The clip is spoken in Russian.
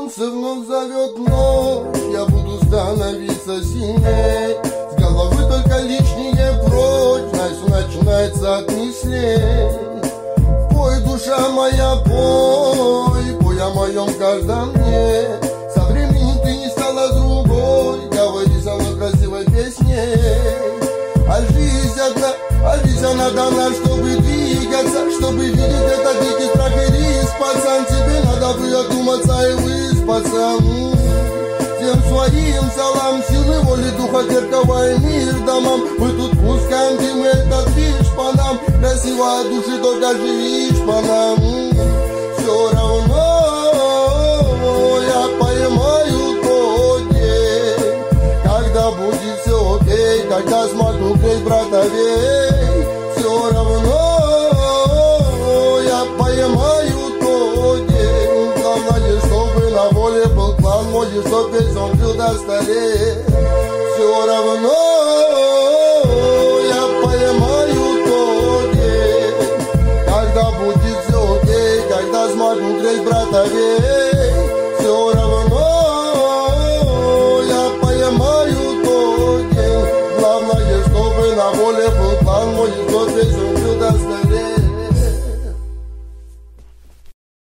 Солнце вновь зовет ночь, я буду становиться сильней. С головы только лишнее прочь, знай, все начинается от мыслей. Пой, душа моя, пой о моем каждом дне. Со временем ты не стала другой, говори со мной красивой песней. А жизнь она дана, чтобы двигаться, чтобы видеть этот дикий страх и риск. Пацан, тебе надо бы одуматься и выспаться. Всем своим салам, силы воли, духа, церковь и мир домам. Мы тут пускаем дым, этот движ по нам. Красиво от души только живишь по нам. Все равно я поймаю тот день, когда будет все окей, когда смогу греть братовей. Все равно я поймаю тот день. Главное, чтобы на воле был план мой, и чтоб весь он жил до 100 лет. Все равно я поймаю тот день, когда будет все окей, когда смогу греть братовей. Все равно я поймаю тот день. Главное, чтобы на воле был план мой, и чтоб весь он